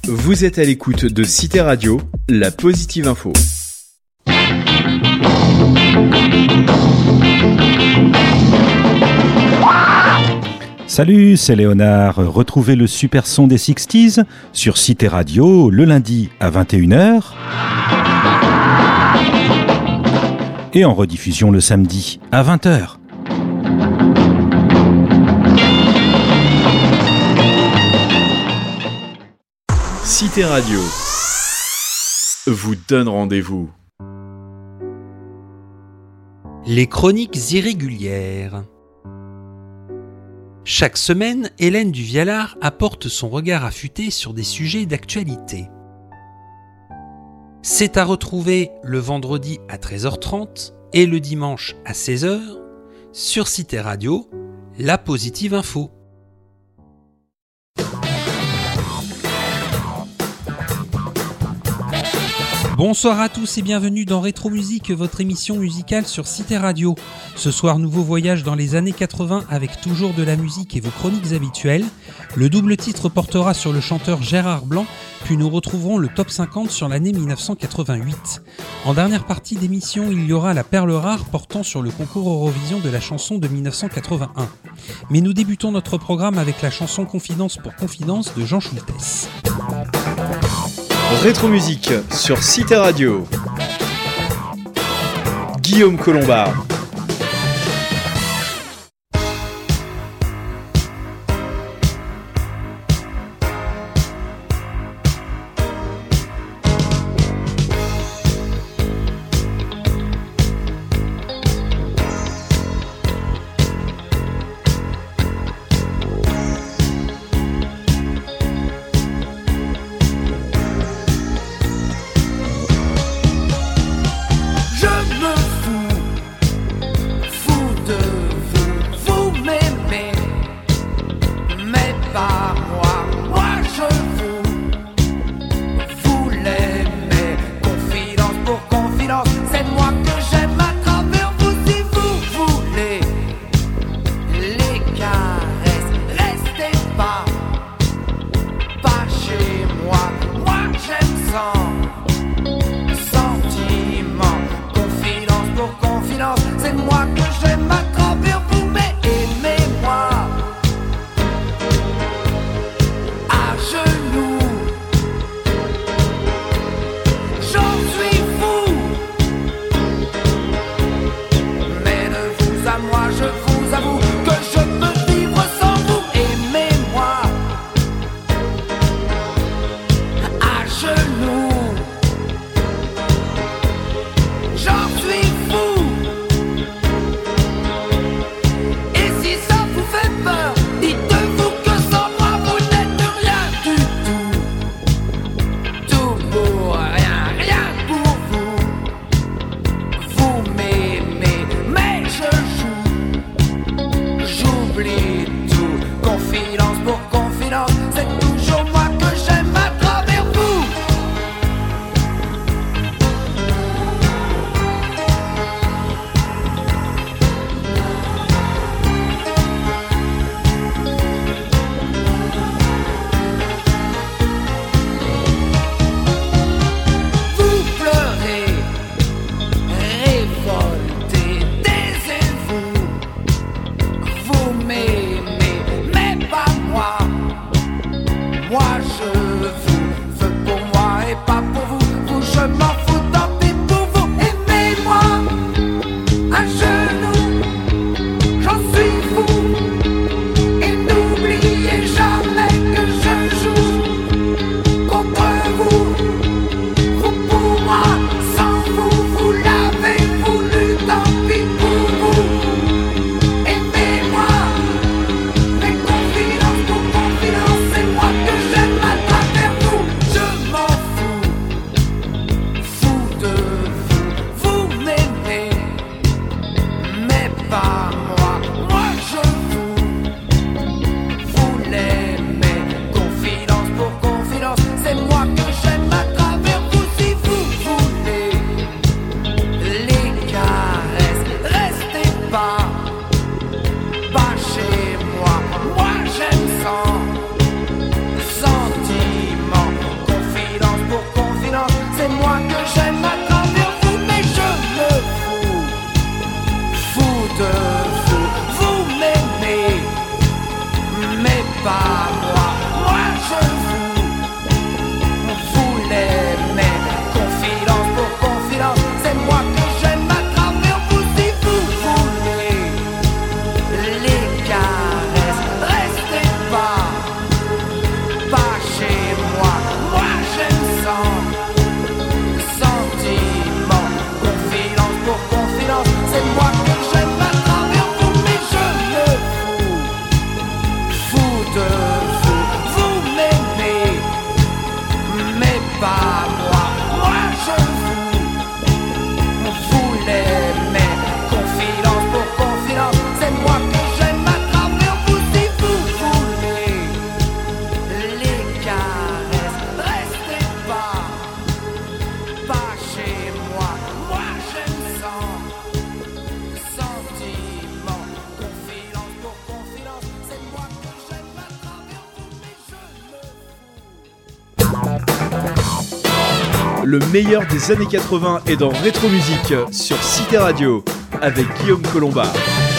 Vous êtes à l'écoute de Cité Radio, la positive info. Salut, c'est Léonard. Retrouvez le super son des 60s sur Cité Radio le lundi à 21h et en rediffusion le samedi à 20h. Cité Radio vous donne rendez-vous. Les chroniques irrégulières. Chaque semaine, Hélène Duvialard apporte son regard affûté sur des sujets d'actualité. C'est à retrouver le vendredi à 13h30 et le dimanche à 16h sur Cité Radio, la positive info. Bonsoir à tous et bienvenue dans Rétro Musique, votre émission musicale sur Cité Radio. Ce soir, nouveau voyage dans les années 80 avec toujours de la musique et vos chroniques habituelles. Le double titre portera sur le chanteur Gérard Blanc, puis nous retrouverons le top 50 sur l'année 1988. En dernière partie d'émission, il y aura la perle rare portant sur le concours Eurovision de la chanson de 1981. Mais nous débutons notre programme avec la chanson Confidence pour Confidence de Jean Schultes. Rétro Musique sur Cité Radio. Guillaume Colombard. Genoux. Le meilleur des années 80 est dans Rétro Musique sur Cité Radio avec Guillaume Colombard.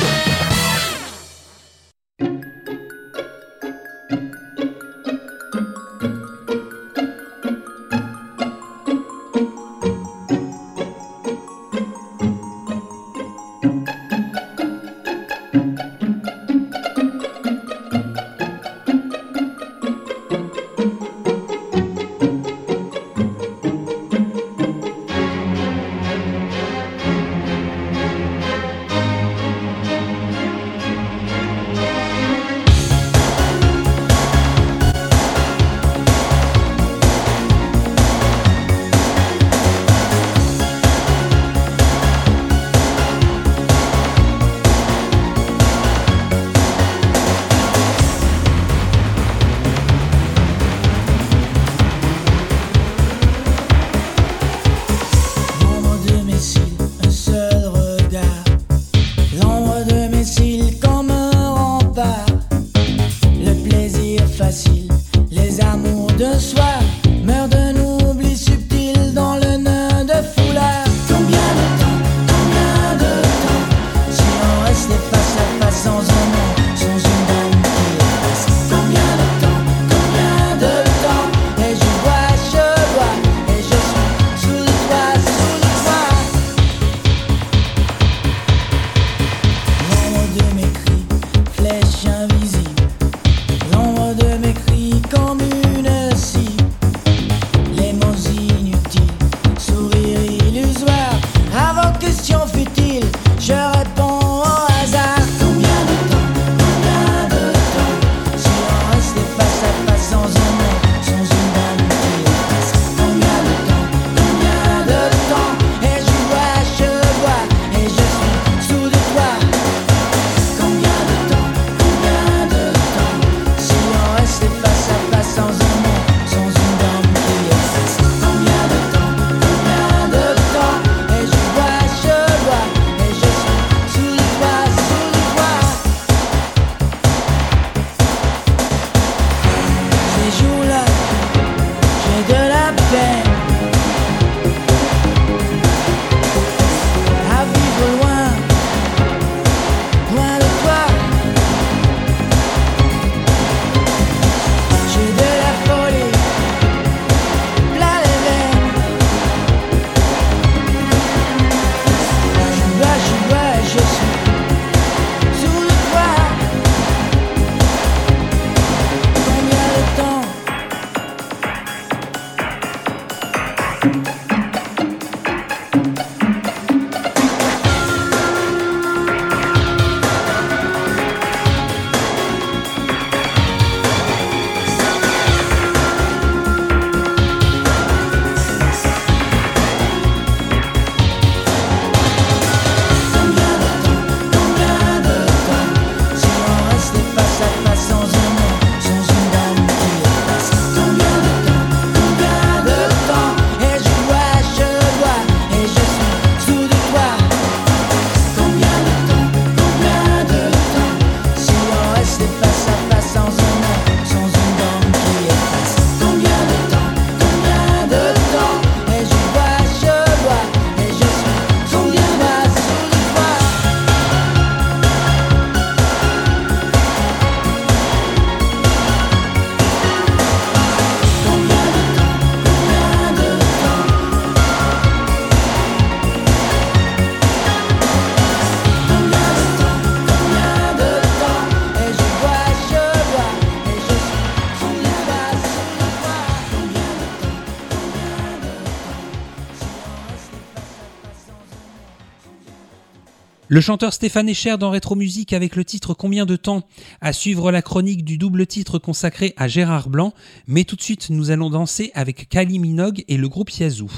Le chanteur Stéphane Escher dans Rétro Musique avec le titre Combien de temps ? À suivre la chronique du double titre consacré à Gérard Blanc, mais tout de suite nous allons danser avec Kylie Minogue et le groupe Yazoo.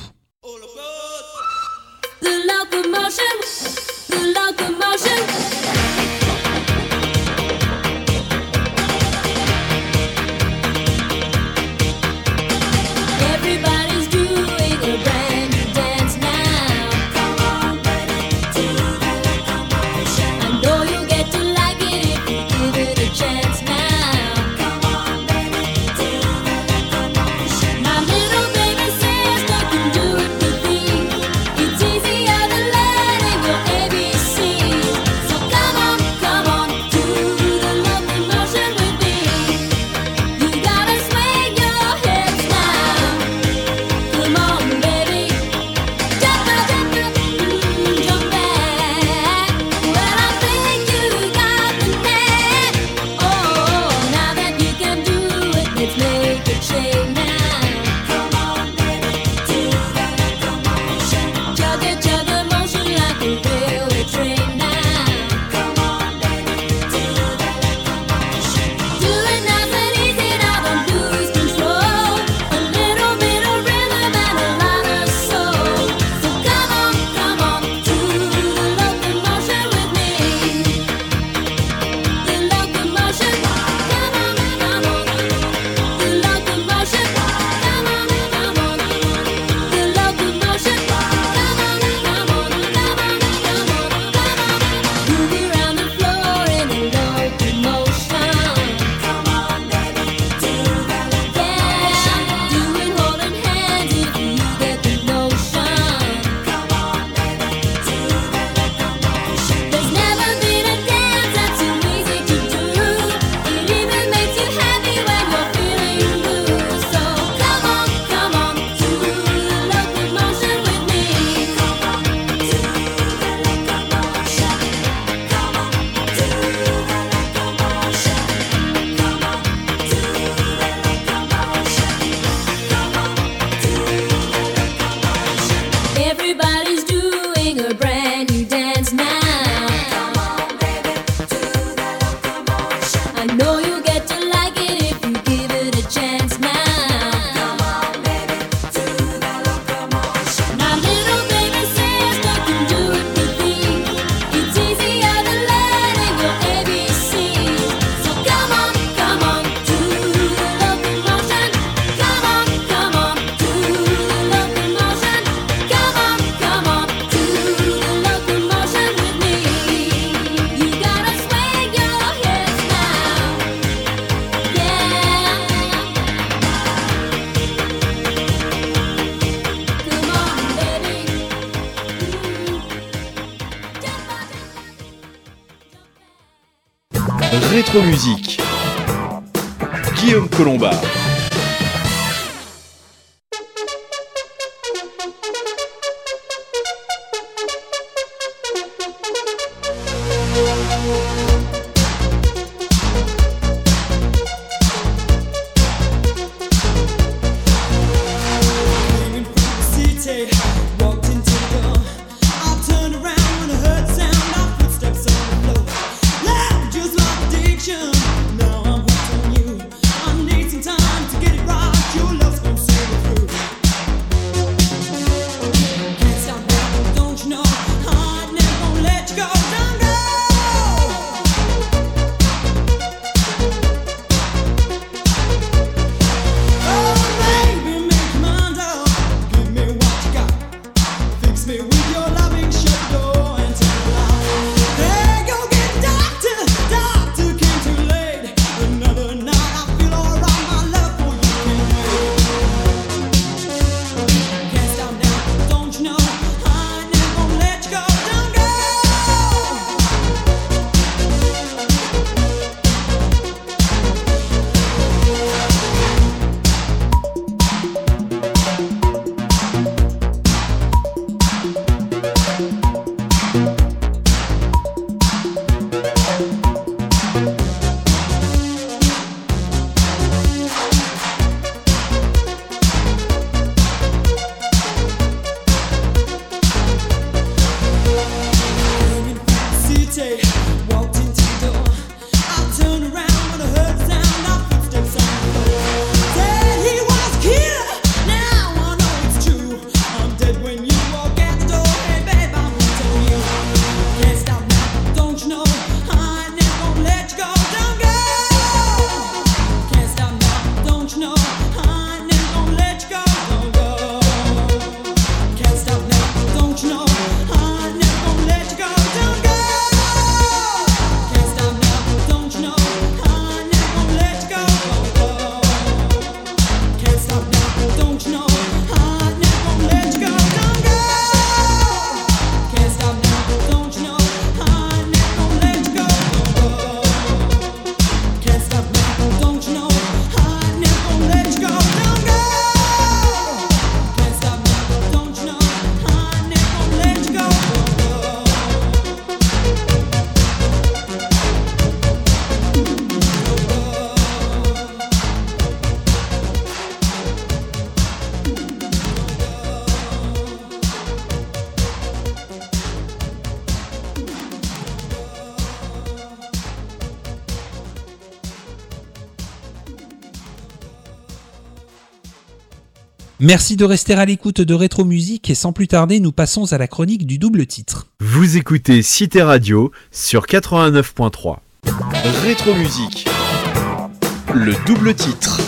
The locomotion. Everybody's doing a brand new dance now. Come on, baby, to the locomotion. I know you get to like it if you give it a chance now. Come on, baby, to the locomotion. My little baby says they can do Rétro Musique. Guillaume Colombard. Merci de rester à l'écoute de Rétro Musique et sans plus tarder, nous passons à la chronique du double titre. Vous écoutez Cité Radio sur 89.3. Rétro Musique. Le double titre.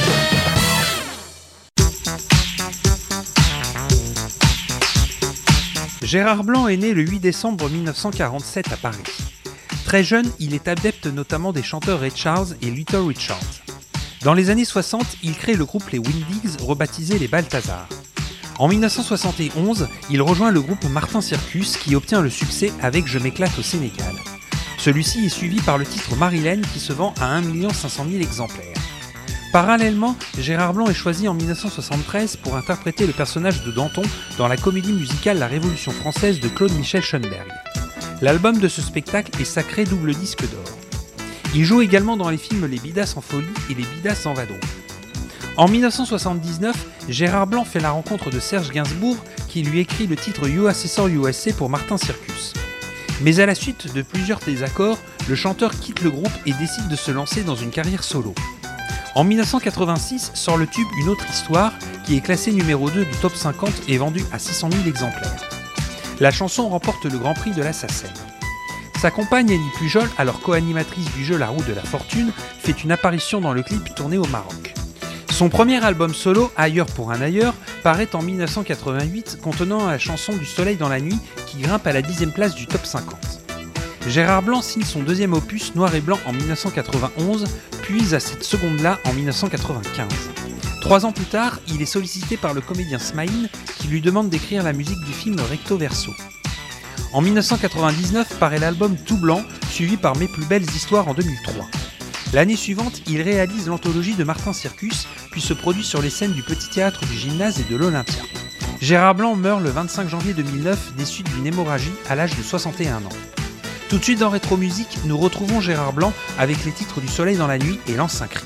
Gérard Blanc est né le 8 décembre 1947 à Paris. Très jeune, il est adepte notamment des chanteurs Ray Charles et Little Richard. Dans les années 60, il crée le groupe Les Windigs, rebaptisé les Balthazar. En 1971, il rejoint le groupe Martin Circus qui obtient le succès avec Je m'éclate au Sénégal. Celui-ci est suivi par le titre Marilène qui se vend à 1 500 000 exemplaires. Parallèlement, Gérard Blanc est choisi en 1973 pour interpréter le personnage de Danton dans la comédie musicale La Révolution française de Claude Michel Schoenberg. L'album de ce spectacle est sacré double disque d'or. Il joue également dans les films Les Bidas en folie et Les Bidas en vadrouille. En 1979, Gérard Blanc fait la rencontre de Serge Gainsbourg qui lui écrit le titre USSR USA pour Martin Circus. Mais à la suite de plusieurs désaccords, le chanteur quitte le groupe et décide de se lancer dans une carrière solo. En 1986 sort le tube Une autre histoire qui est classé numéro 2 du top 50 et vendu à 600 000 exemplaires. La chanson remporte le Grand Prix de la SACEM. Sa compagne Annie Pujol, alors co-animatrice du jeu La Roue de la Fortune, fait une apparition dans le clip tourné au Maroc. Son premier album solo, Ailleurs pour un ailleurs, paraît en 1988 contenant la chanson Du soleil dans la nuit qui grimpe à la 10e place du top 50. Gérard Blanc signe son deuxième opus Noir et Blanc en 1991, puis à cette seconde-là en 1995. 3 ans plus tard, il est sollicité par le comédien Smaïn qui lui demande d'écrire la musique du film Recto Verso. En 1999 paraît l'album Tout Blanc, suivi par Mes plus belles histoires en 2003. L'année suivante, il réalise l'anthologie de Martin Circus, puis se produit sur les scènes du Petit Théâtre du Gymnase et de l'Olympia. Gérard Blanc meurt le 25 janvier 2009 des suites d'une hémorragie à l'âge de 61 ans. Tout de suite dans Rétro Musique, nous retrouvons Gérard Blanc avec les titres du Soleil dans la nuit et L'Anse Saint-Cry.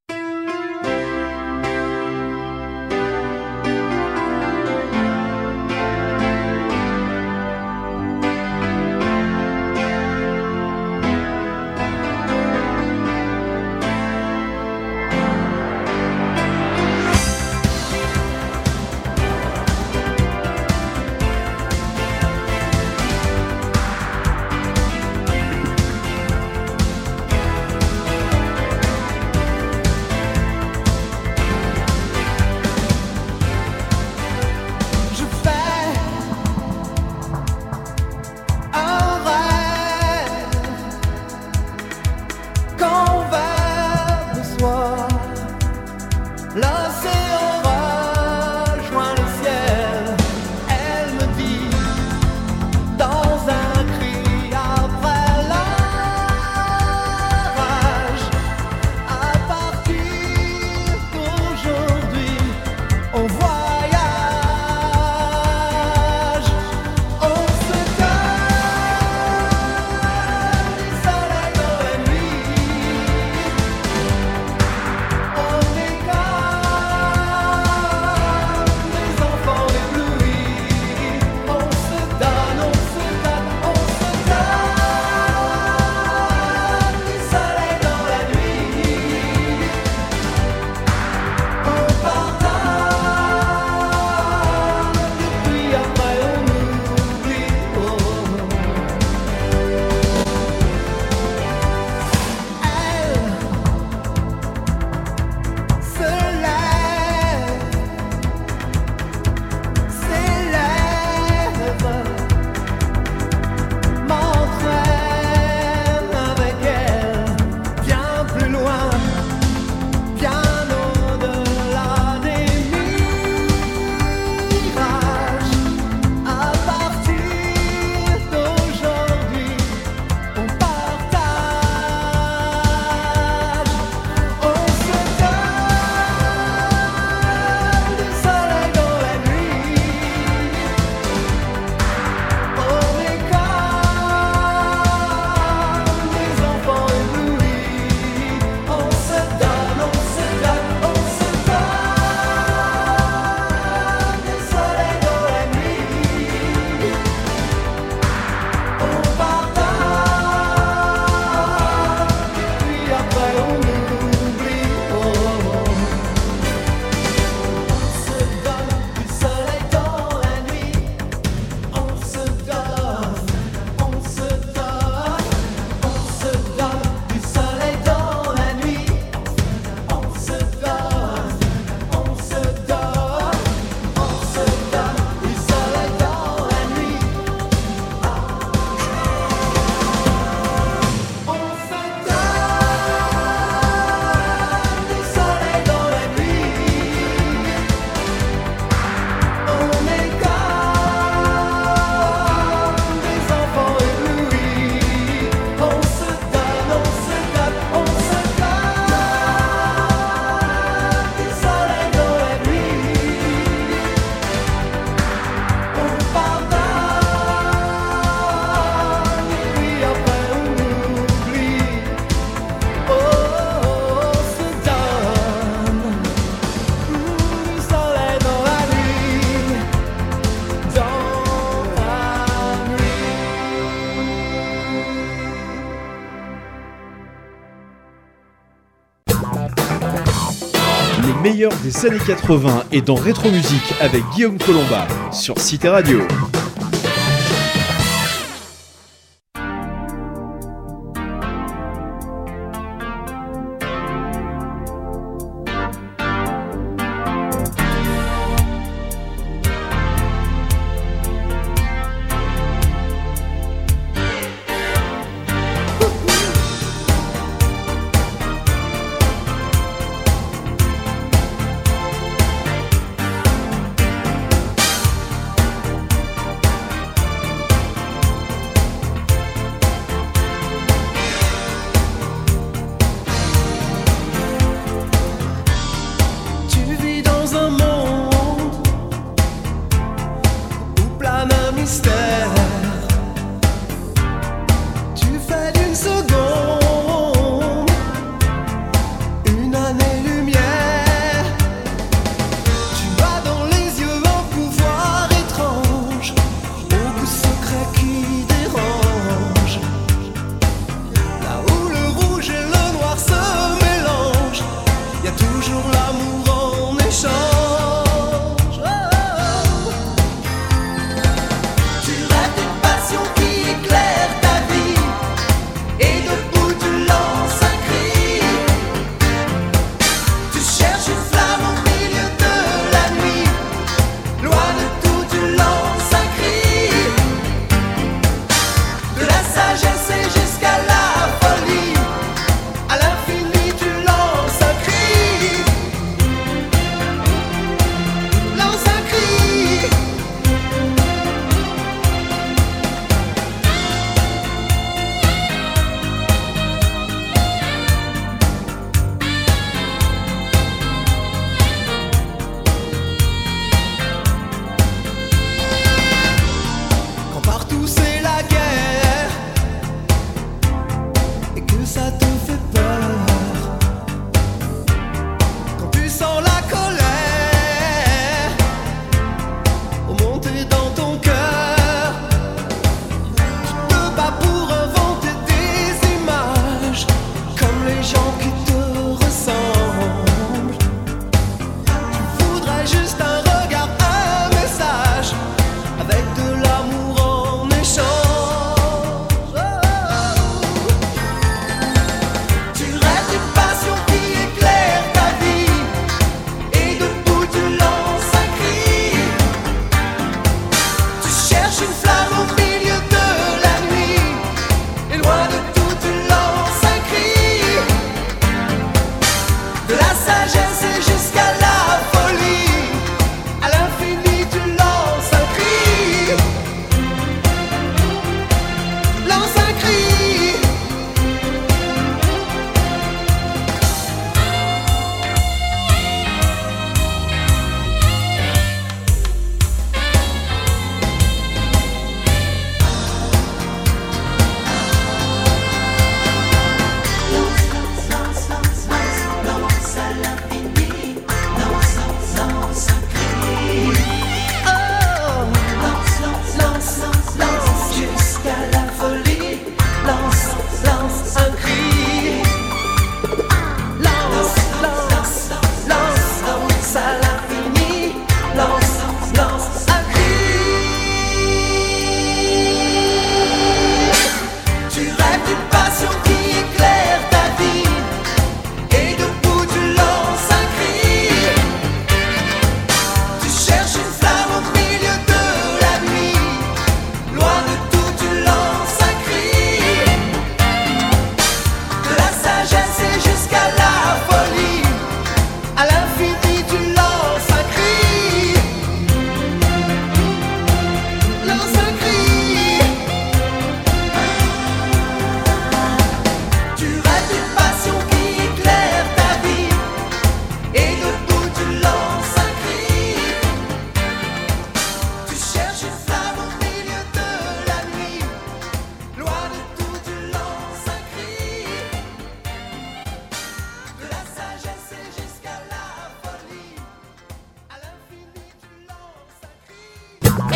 meilleur des années 80 et dans Rétro Musique avec Guillaume Colomba sur Cité Radio.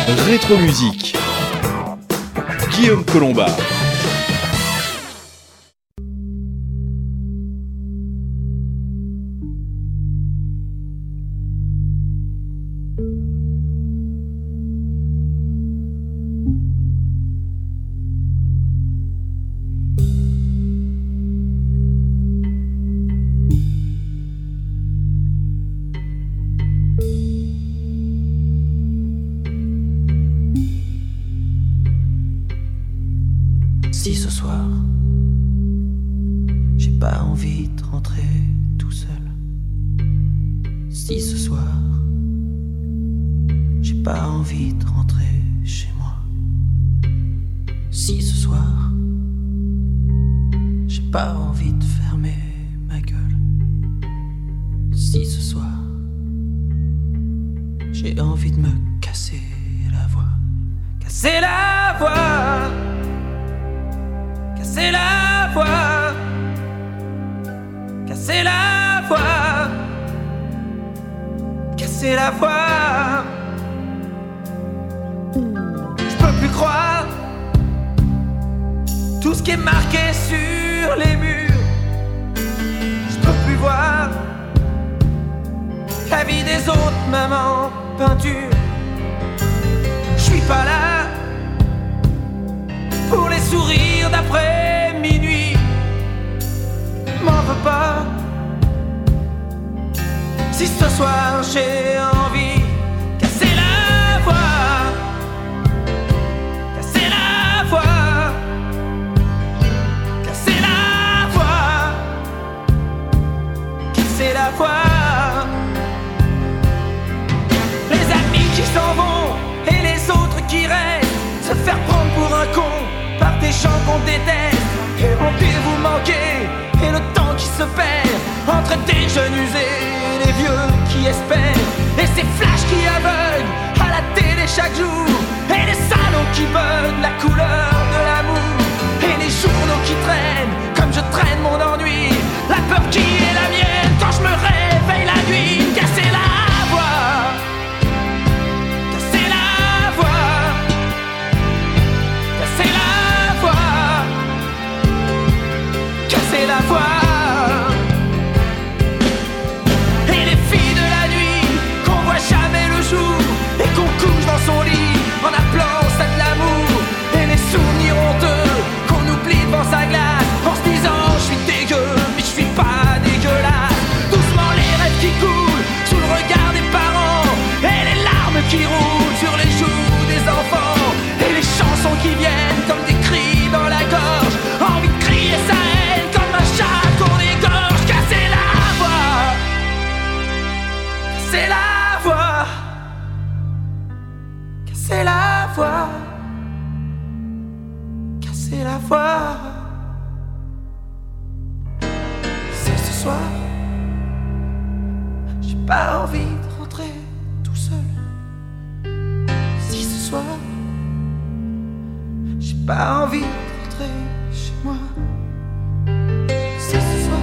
Rétro Musique. Guillaume Colomba. Si ce soir, j'ai pas envie de rentrer tout seul. Si ce soir, j'ai pas envie de rentrer chez moi. Si ce soir, j'ai pas envie de fermer ma gueule. Si ce soir, j'ai envie de me casser la voix. Casser la voix. Casser la voix, casser la voix, casser la voix. Je peux plus croire tout ce qui est marqué sur les murs. Je peux plus voir la vie des autres, même en peinture. Je suis pas là pour les sourires d'après minuit. M'en veux pas si ce soir j'ai envie. Casser la voix, casser la voix, casser la voix, casser la voix. Les amis qui s'en vont et les autres qui restent, se faire prendre pour un con par des gens qu'on déteste. Et rendez-vous manqué et le temps qui se perd entre des jeunes usés et les vieux qui espèrent. Et ces flashs qui aveuglent à la télé chaque jour, et les salons qui veulent la couleur de l'amour, et les journaux qui traînent comme je traîne mon ennui. La peur qui est la mienne quand je me réveille la nuit. Casser la voix, casser la voix, casser la voix, casser la voix. Et les filles de la nuit qu'on voit jamais le jour et qu'on couche dans son lit en appelant ça de l'amour. Et les souvenirs honteux qu'on oublie devant sa glace en se disant je suis dégueu mais je suis pas dégueulasse. Doucement les rêves qui coulent sous le regard des parents, et les larmes qui roulent sur les joues des enfants, et les chansons qui viennent comme des cris dans la gorge. Envie de crier sa haine comme un chat qu'on égorge. Casser la voix, casser la voix, casser la voix, casser la voix. C'est ce soir, j'ai pas envie de rentrer tout seul. Si ce soir, j'ai pas envie de rentrer chez moi. Si ce soir,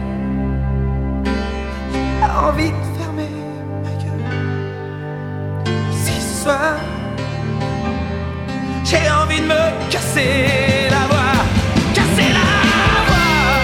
j'ai pas envie de fermer ma gueule. Si ce soir, j'ai envie de me casser la voix. Casser la voix.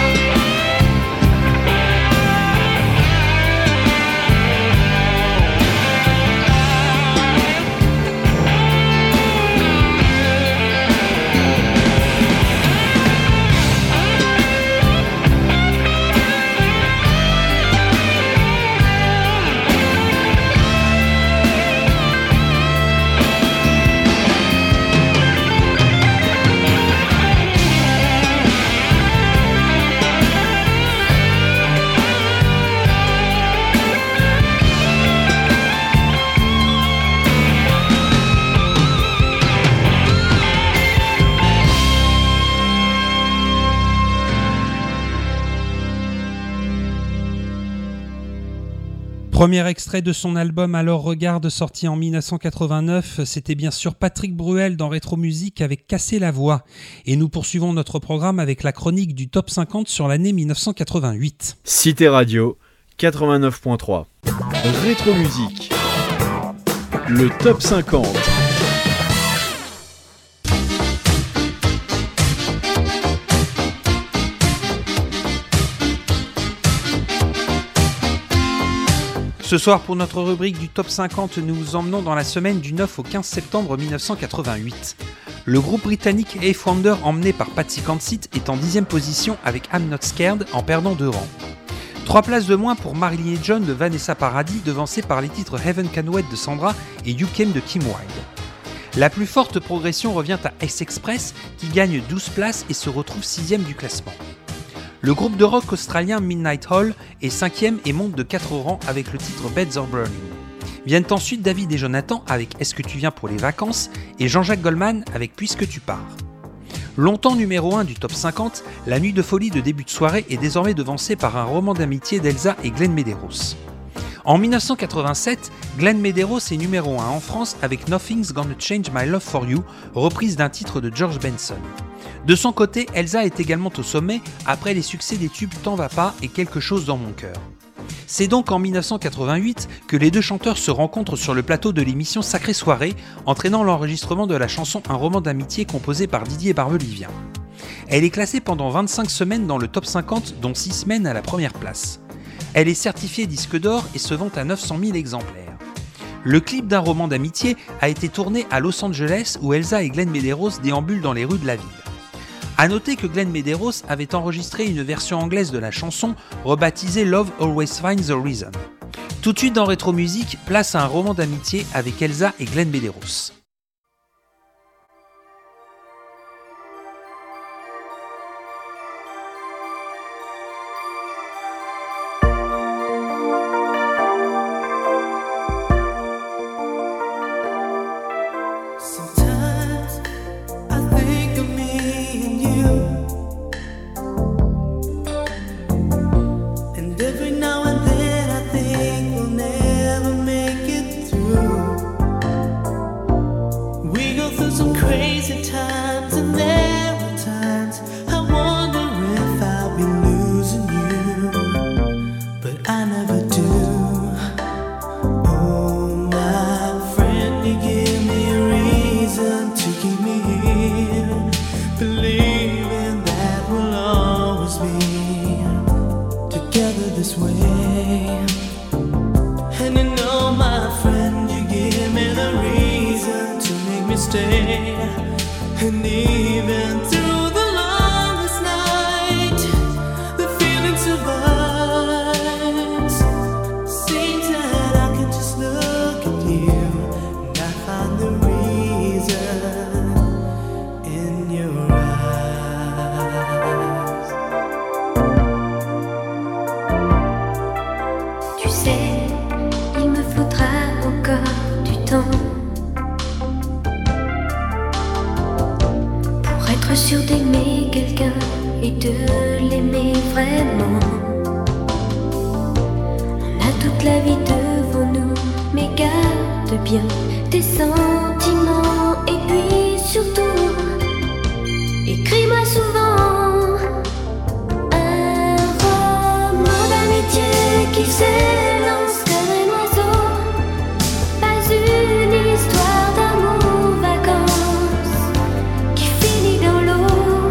Premier extrait de son album Alors Regarde, sorti en 1989, c'était bien sûr Patrick Bruel dans Rétro Musique avec Casser la voix. Et nous poursuivons notre programme avec la chronique du Top 50 sur l'année 1988. Cité Radio 89.3. Rétro Musique. Le Top 50. Ce soir, pour notre rubrique du Top 50, nous vous emmenons dans la semaine du 9 au 15 septembre 1988. Le groupe britannique Eighth Wonder, emmené par Patsy Kensit, est en 10e position avec I'm Not Scared en perdant 2 rangs. 3 places de moins pour Marilyn et John de Vanessa Paradis, devancés par les titres Heaven Can Wait de Sandra et You Came de Kim Wilde. La plus forte progression revient à S-Express qui gagne 12 places et se retrouve 6e du classement. Le groupe de rock australien Midnight Hall est 5e et monte de 4 rangs avec le titre Beds Are Burning. Viennent ensuite David et Jonathan avec Est-ce que tu viens pour les vacances et Jean-Jacques Goldman avec Puisque tu pars. Longtemps numéro 1 du top 50, La nuit de folie de début de soirée est désormais devancée par un roman d'amitié d'Elsa et Glenn Medeiros. En 1987, Glenn Medeiros est numéro 1 en France avec Nothing's Gonna Change My Love For You, reprise d'un titre de George Benson. De son côté, Elsa est également au sommet après les succès des tubes T'en vas pas et Quelque chose dans mon cœur. C'est donc en 1988 que les deux chanteurs se rencontrent sur le plateau de l'émission Sacrée Soirée, entraînant l'enregistrement de la chanson Un roman d'amitié composée par Didier Barbelivien. Elle est classée pendant 25 semaines dans le top 50, dont 6 semaines à la première place. Elle est certifiée disque d'or et se vend à 900 000 exemplaires. Le clip d'Un roman d'amitié a été tourné à Los Angeles où Elsa et Glenn Medeiros déambulent dans les rues de la ville. A noter que Glenn Medeiros avait enregistré une version anglaise de la chanson rebaptisée Love Always Finds a Reason. Tout de suite dans Rétro Musique, place à Un roman d'amitié avec Elsa et Glenn Medeiros. Sûr d'aimer quelqu'un et de l'aimer vraiment. On a toute la vie devant nous, mais garde bien tes sentiments. Et puis surtout, écris-moi souvent un roman d'amitié qui s'élance comme un oiseau. Pas une histoire d'amour vacances qui finit dans l'eau.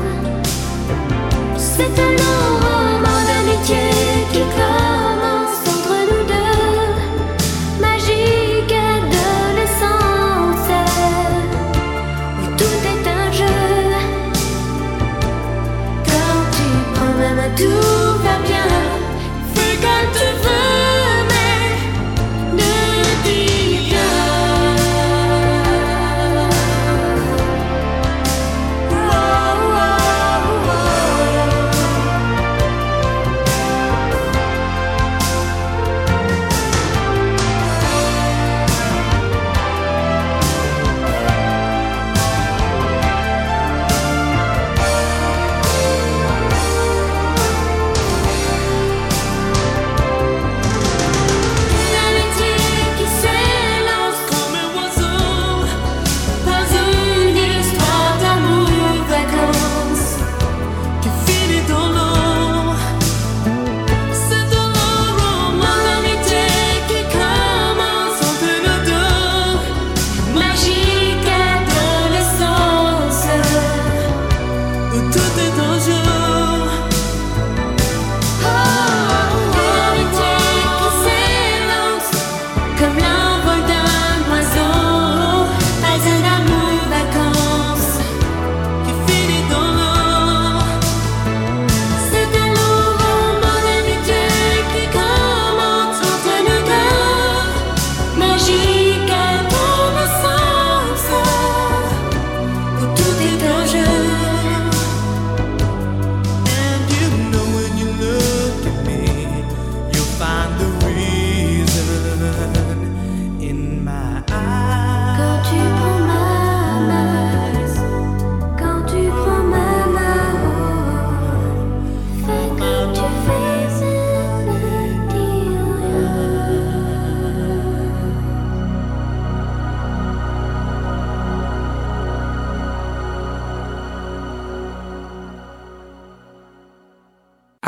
C'est un long roman d'amitié qui commence entre nous deux. Magique adolescence où tout est un jeu. Quand tu prends ma main, tout va bien. Fais comme tu veux.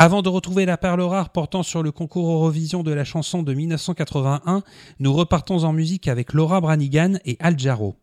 Avant de retrouver la perle rare portant sur le concours Eurovision de la chanson de 1981, nous repartons en musique avec Laura Branigan et Al Jarreau.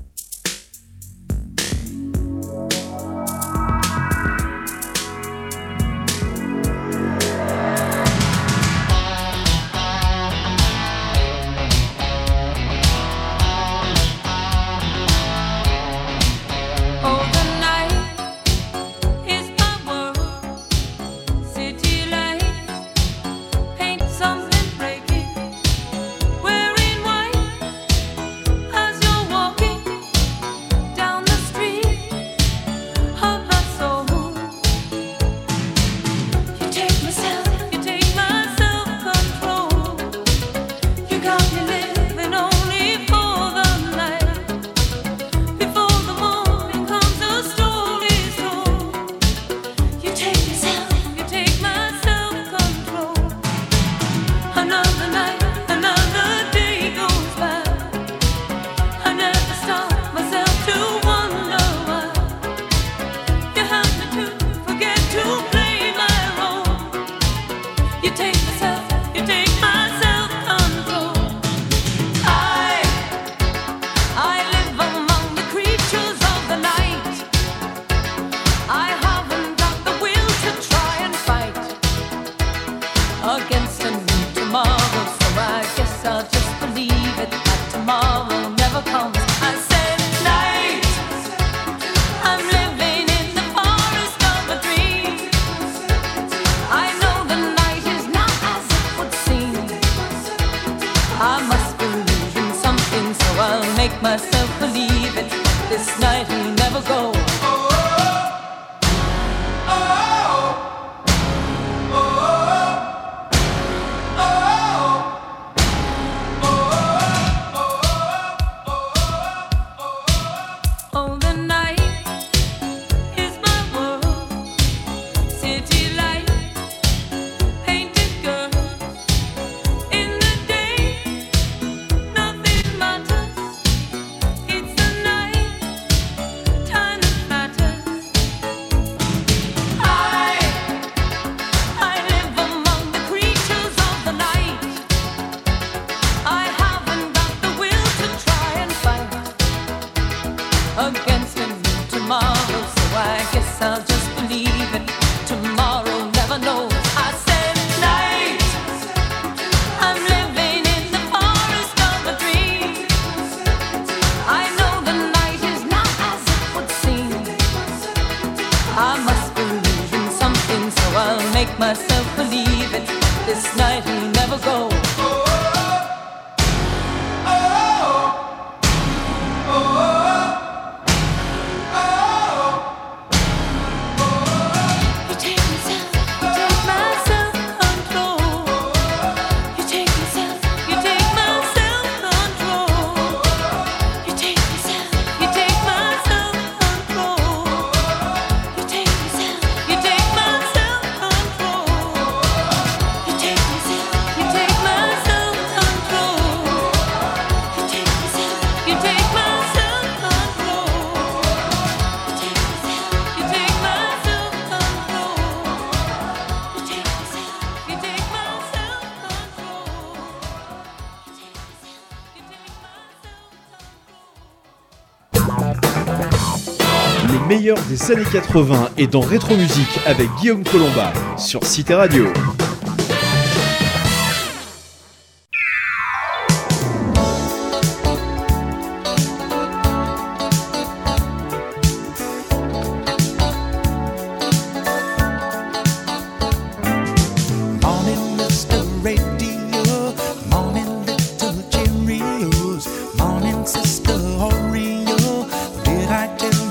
Le meilleur des années 80 est dans Rétro Musique avec Guillaume Colomba sur Cité Radio.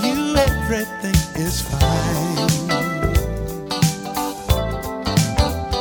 Everything is fine.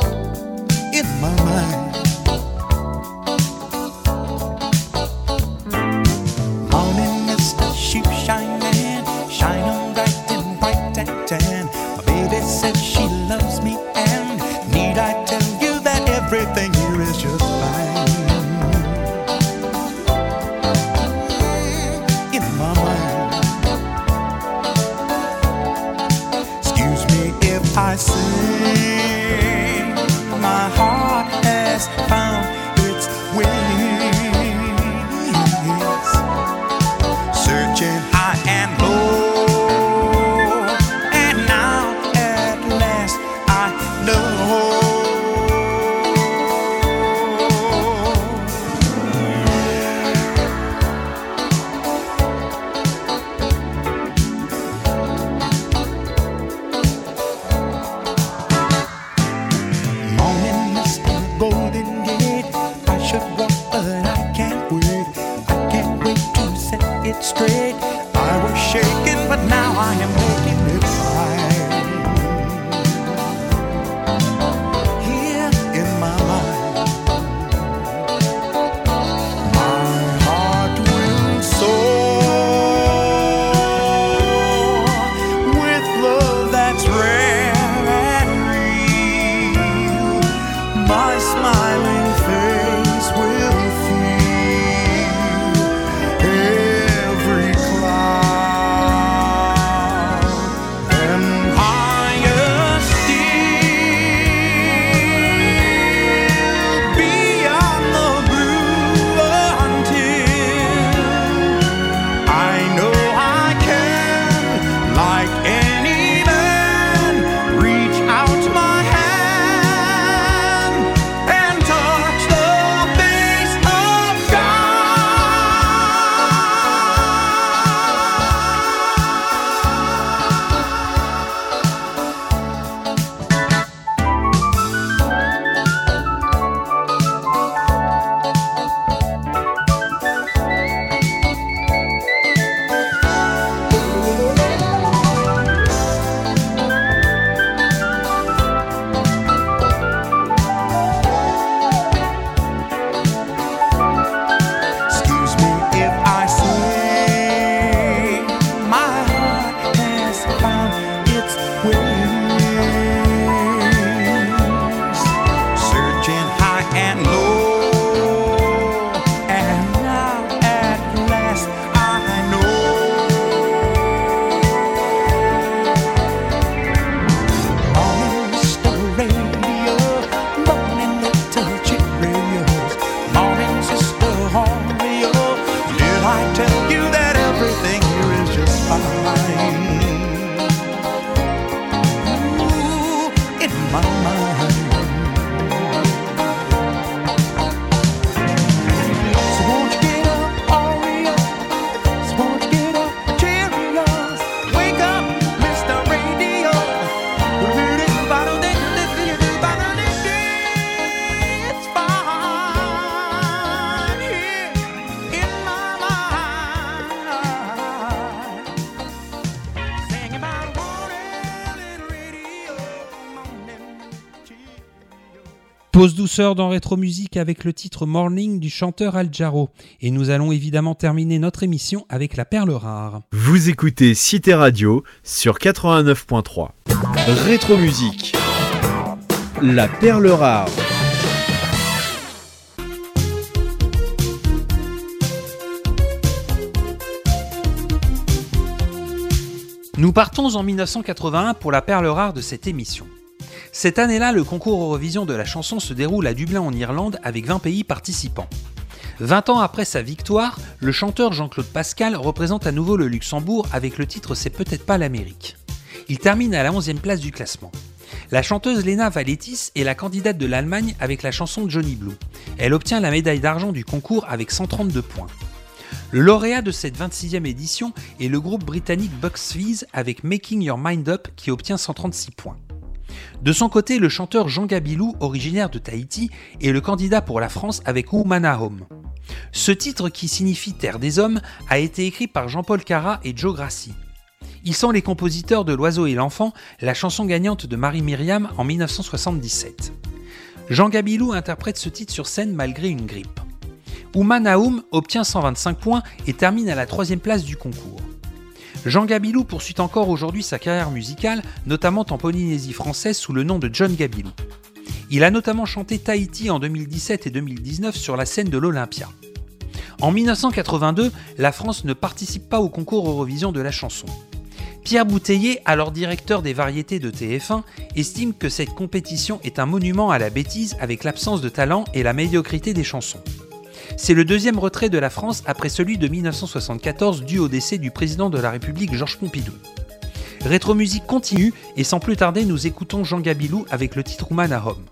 ways, searching high and low, and now at last I know. Morning, Mr. Golden Gate, I should walk, but I can't wait. I can't wait to set it straight. I was shaking, but now I am making it fine. Here in my mind, my heart will soar with love that's rare and real. My smiling face will feel every cloud, and higher still beyond the blue, until I know I can, like any man, reach out my hand and touch the face of Excuse me if I say my heart has found its wings, searching high and low, and now at last I know. Morning, Mr. Radio, morning, little Cheerios, morning, Sister Oreo. Did I tell you that everything here is just fine? Ooh, in my mind. So won't you get up, Oreo? So won't you get up, Cheerios? Wake up, Mr. Radio. It's fine here in my mind. Sing about morning, little radio, morning, Cheerios. Pause douceur dans Rétro Musique avec le titre Morning du chanteur Al Jarreau. Et nous allons évidemment terminer notre émission avec la perle rare. Vous écoutez Cité Radio sur 89.3. Rétro Musique. La perle rare. Nous partons en 1981 pour la perle rare de cette émission. Cette année-là, le concours Eurovision de la chanson se déroule à Dublin en Irlande avec 20 pays participants. 20 ans après sa victoire, le chanteur Jean-Claude Pascal représente à nouveau le Luxembourg avec le titre C'est peut-être pas l'Amérique. Il termine à la 11e place du classement. La chanteuse Lena Valetis est la candidate de l'Allemagne avec la chanson Johnny Blue. Elle obtient la médaille d'argent du concours avec 132 points. Le lauréat de cette 26e édition est le groupe britannique Bucks Fizz avec Making Your Mind Up qui obtient 136 points. De son côté, le chanteur Jean Gabilou, originaire de Tahiti, est le candidat pour la France avec Oumana Home. Ce titre, qui signifie Terre des Hommes, a été écrit par Jean-Paul Cara et Joe Grassi. Ils sont les compositeurs de L'Oiseau et l'Enfant, la chanson gagnante de Marie-Myriam en 1977. Jean Gabilou interprète ce titre sur scène malgré une grippe. Oumana Home obtient 125 points et termine à la 3e place du concours. Jean Gabilou poursuit encore aujourd'hui sa carrière musicale, notamment en Polynésie française sous le nom de John Gabilou. Il a notamment chanté Tahiti en 2017 et 2019 sur la scène de l'Olympia. En 1982, la France ne participe pas au concours Eurovision de la chanson. Pierre Bouteiller, alors directeur des variétés de TF1, estime que cette compétition est un monument à la bêtise avec l'absence de talent et la médiocrité des chansons. C'est le deuxième retrait de la France après celui de 1974 dû au décès du président de la République Georges Pompidou. Rétro Musique continue et sans plus tarder nous écoutons Jean Gabilou avec le titre Woman à Home.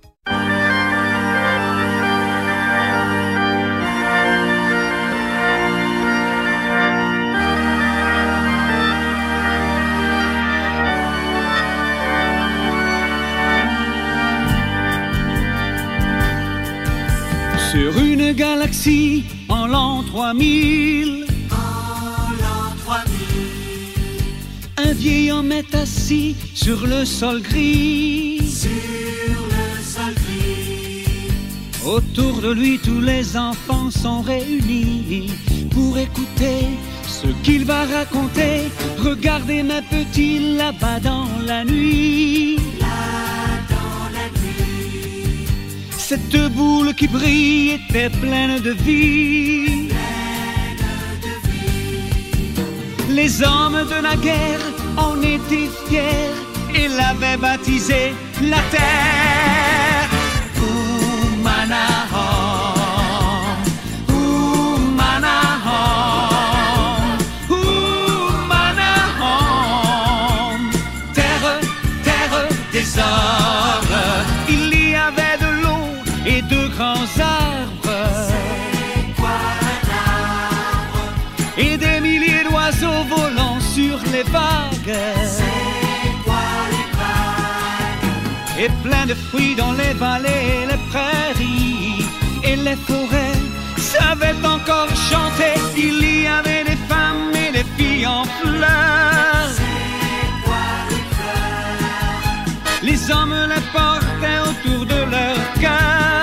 Sur une galaxie en l'an 3000, un vieil homme est assis sur le sol gris. Autour de lui, tous les enfants sont réunis pour écouter ce qu'il va raconter. Regardez mes petits là-bas dans la nuit. Cette boule qui brille était pleine de vie. Les hommes de la guerre en étaient fiers et l'avaient baptisé la terre. Oumanahom, Oumanahom, Oumanahom, terre, terre des hommes. Il y avait de l'eau et de grands arbres. C'est quoi un arbre? Et des milliers d'oiseaux volant sur les vagues. C'est quoi les vagues? Et plein de fruits dans les vallées et les prairies. Et les forêts savaient encore chanter. Il y avait des femmes et des filles en fleurs. C'est quoi les fleurs? Les hommes les portaient autour de leur cœur.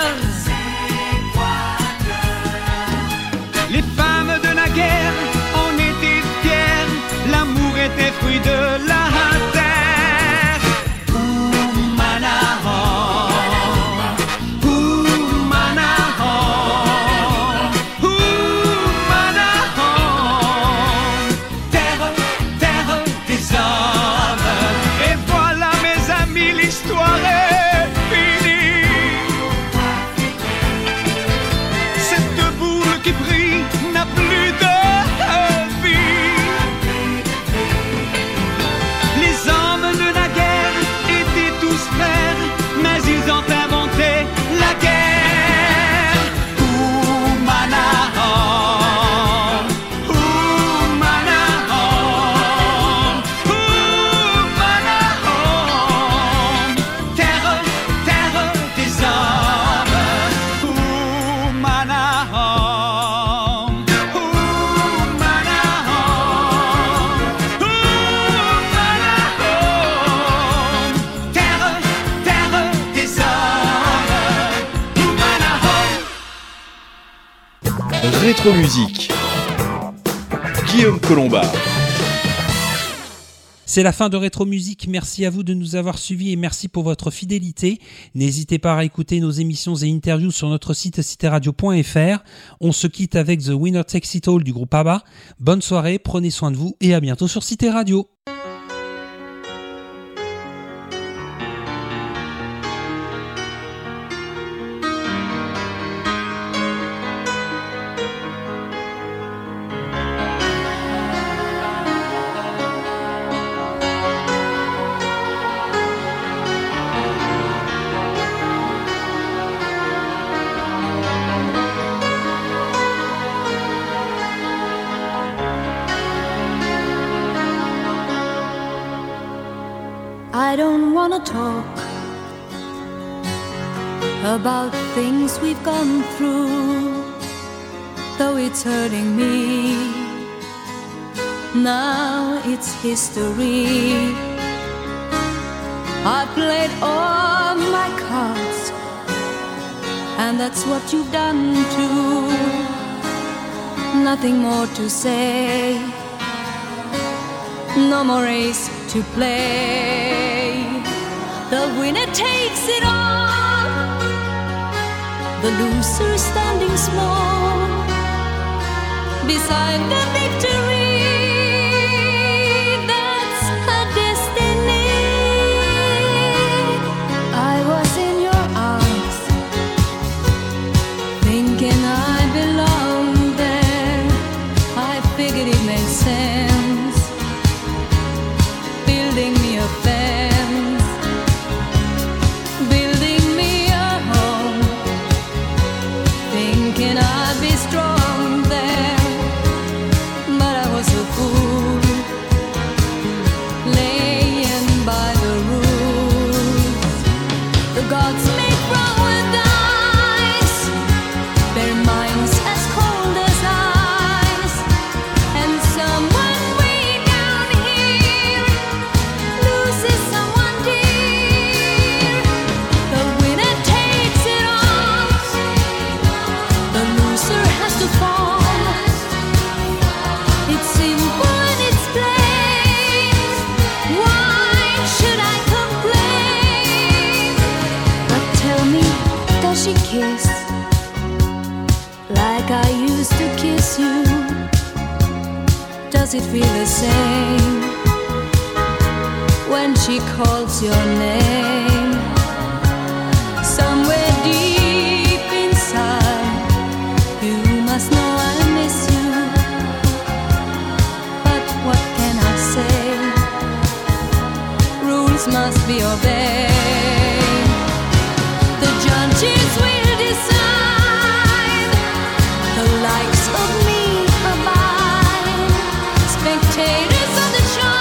Les femmes de la guerre en étaient fières, l'amour était fruit de la terre. Oumanahom, Oumanahom, Oumanahom, terre, terre des hommes. Et voilà mes amis, l'histoire est finie. Cette boule qui brille n'a plus de vie. Les hommes de la guerre étaient tous frères, mais ils ont inventé la guerre. Oumanahom, Oumanahom, Oumanahom, terre, terre des hommes. Oumanahom, Oumanahom, Oumanahom, terre, terre des hommes. Oumanahom. Rétro Musique. Guillaume Colomba. C'est la fin de Rétro Musique, merci à vous de nous avoir suivis et merci pour votre fidélité. N'hésitez pas à écouter nos émissions et interviews sur notre site citeradio.fr. On se quitte avec The Winner Takes It All du groupe ABBA. Bonne soirée, prenez soin de vous et à bientôt sur Cité Radio. I don't wanna talk about things we've gone through, though it's hurting me. Now it's history. I played all my cards, and that's what you've done too. Nothing more to say, no more race to play. The winner takes it all, the loser standing small beside the victory. That's like I used to kiss you? Does it feel the same when she calls your name? Somewhere deep inside, you must know I miss you. But what can I say? Rules must be obeyed. The judges will decide the likes of me or mine. Spectators of the show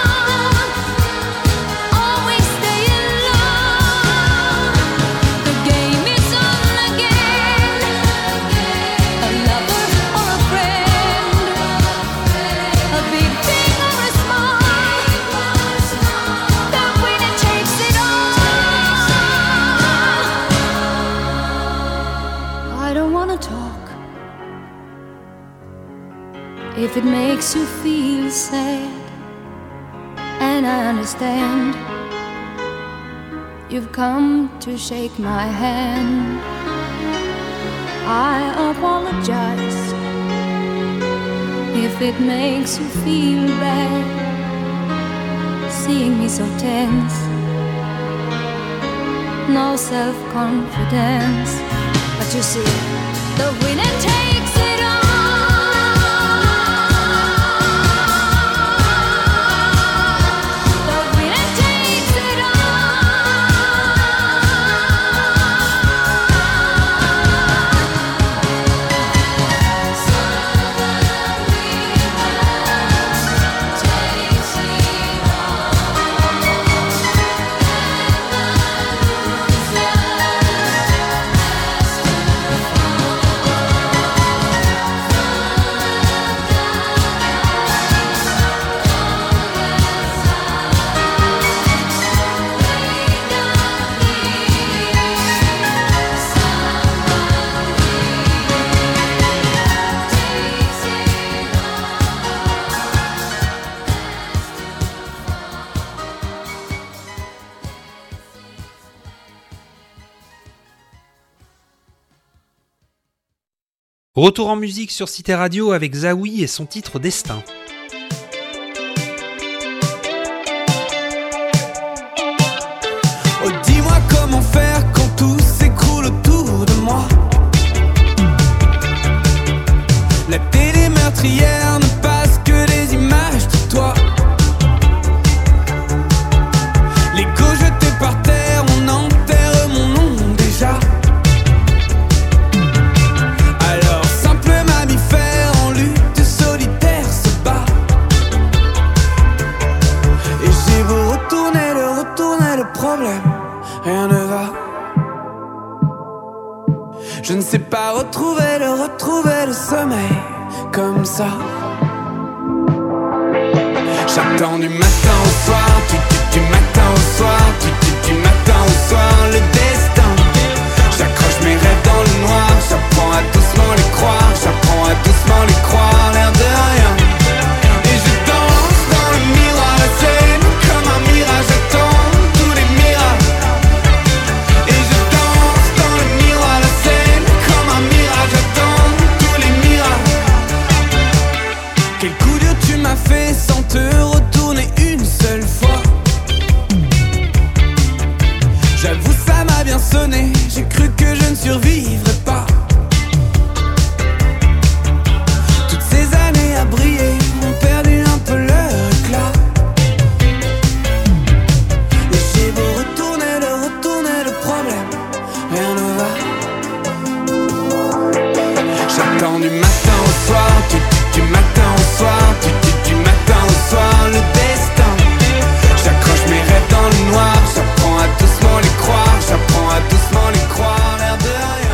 always stay in love. The game is on again. A lover or a friend, a big thing or a small, the winner takes it all. I don't wanna talk if it makes you feel sad, and I understand. You've come to shake my hand. I apologize if it makes you feel bad, seeing me so tense, no self-confidence. But you see, the winner takes it all. The winner takes it Retour en musique sur Cité Radio avec Zawi et son titre Destin. Oh, dis-moi comment faire quand tout s'écroule autour de moi. La télé meurtrière ne passe que des images de toi. L'écho jeté par terre, on enterre mon nom déjà. Alors simple mammifère en lutte solitaire se bat. Et j'ai beau retourner le problème, rien ne va. Je ne sais pas retrouver le sommeil comme ça. J'attends du matin au soir, du matin au soir, du matin au soir le destin. J'accroche mes rêves dans le noir, j'apprends à doucement les croire, j'apprends à doucement les croire, l'air de rien. Et je danse dans le miroir, la scène comme un mirage, j'attends tous les miracles. Et je danse dans le miroir, la scène comme un mirage, j'attends tous les miracles. Quel coup dur tu m'as fait sans te retourner une seule fois. J'avoue ça m'a bien sonné, j'ai cru que je ne survivrais pas. Toutes ces années à briller